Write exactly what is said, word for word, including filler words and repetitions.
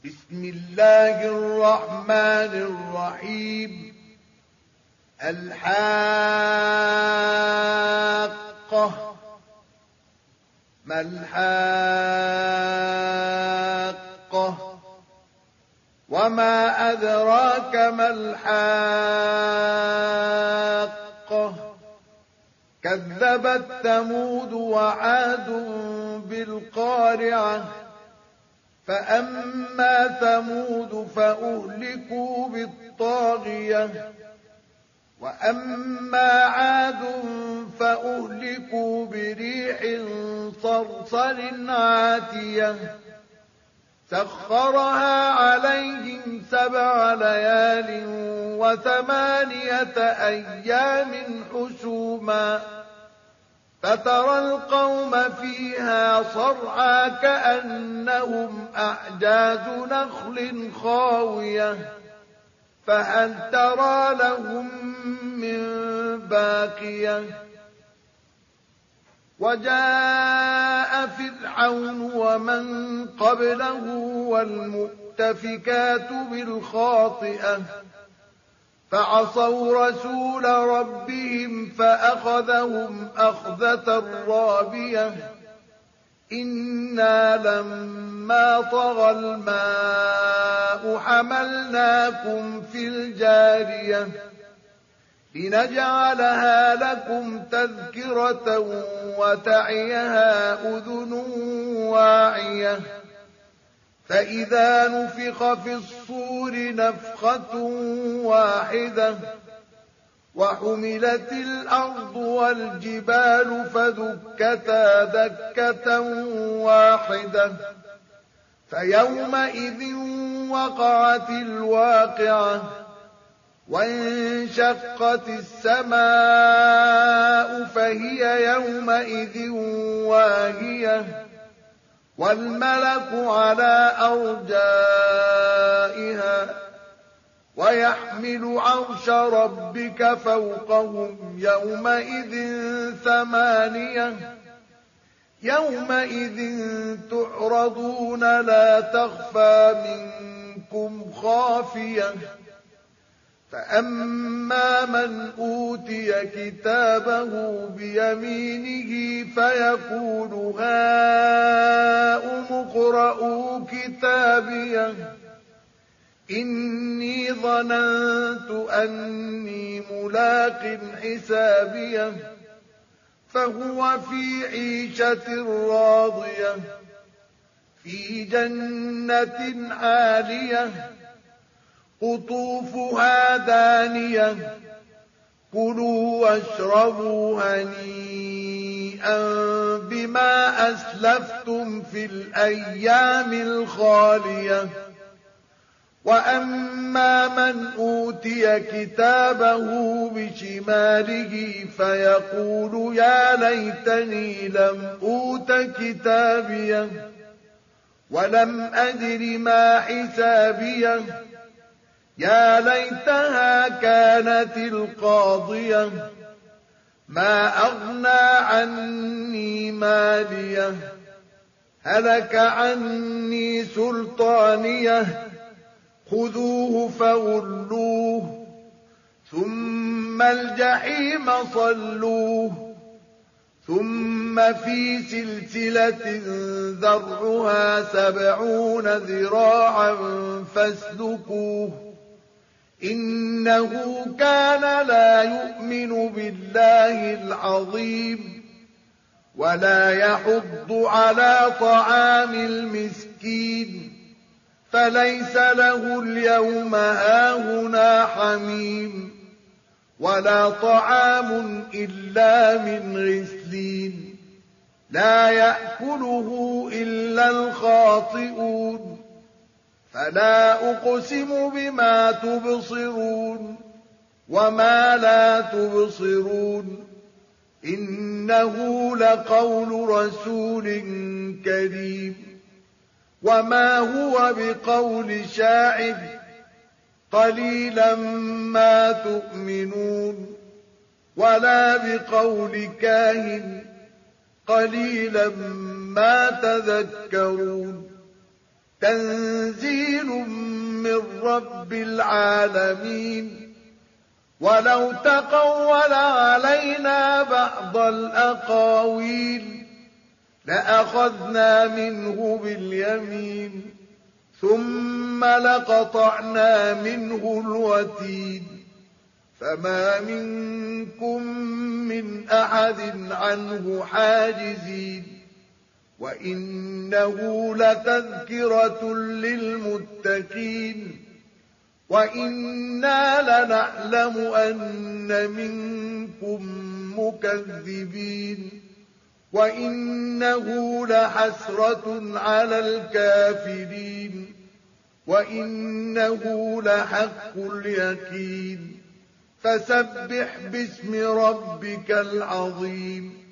بسم الله الرحمن الرحيم. الحاقة. ما الحاقة؟ وما أدراك ما الحاقة؟ كذبت ثمود وعاد بالقارعة. فأما ثمود فأهلكوا بالطاغية، وأما عاد فأهلكوا بريح صرصر عاتية سخرها عليهم سبع ليال وثمانية أيام حسوما، فترى القوم فيها صرعى كأنهم أعجاز نخل خاوية، فهل ترى لهم من باقية؟ وجاء فرعون ومن قبله والمؤتفكات بالخاطئة فعصوا رسول ربهم فأخذهم أخذة رابية. إنا لما طغى الماء حملناكم في الجارية لنجعلها لكم تذكرة وتعيها أذن واعية. فإذا نفخ في الصور نفخة واحدة وحملت الأرض والجبال فدكتا دكة واحدة فيومئذ وقعت الواقعة وانشقت السماء فهي يومئذ واهية والملك على أرجائها ويحمل عرش ربك فوقهم يومئذ ثمانية. يومئذ تعرضون لا تخفى منكم خافية. فأما من أوتي كتابه بيمينه فيقول هاؤم اقرءوا كتابيه إني ظننت أني ملاق حسابيه فهو في عيشة راضية في جنة عالية قطوفها دانية كلوا واشربوا هنيئا بما أسلفتم في الأيام الخالية. وأما من أوتي كتابه بشماله فيقول يا ليتني لم أوت كتابيه ولم أدر ما حسابيه يا ليتها كانت القاضية ما أغنى عني ماليه هلك عني سلطانيه خذوه فغلوه ثم الجحيم صلوه ثم في سلسلة ذرعها سبعون ذراعا فاسلكوه إنه كان لا يؤمن بالله العظيم ولا يحض على طعام المسكين فليس له اليوم هاهنا حميم ولا طعام إلا من غسلين لا يأكله إلا الخاطئون. فلا أقسم بما تبصرون وما لا تبصرون إنه لقول رسول كريم وما هو بقول شاعر قليلا ما تؤمنون ولا بقول كاهن قليلا ما تذكرون تنزيل من رب العالمين ولو تقول علينا بعض الأقاويل لأخذنا منه باليمين ثم لقطعنا منه الوتين فما منكم من أحد عنه حاجزين وإنه لتذكرة للمتقين وإنا لنعلم أن منكم مكذبين وإنه لحسرة على الكافرين وإنه لحق اليقين فسبح باسم ربك العظيم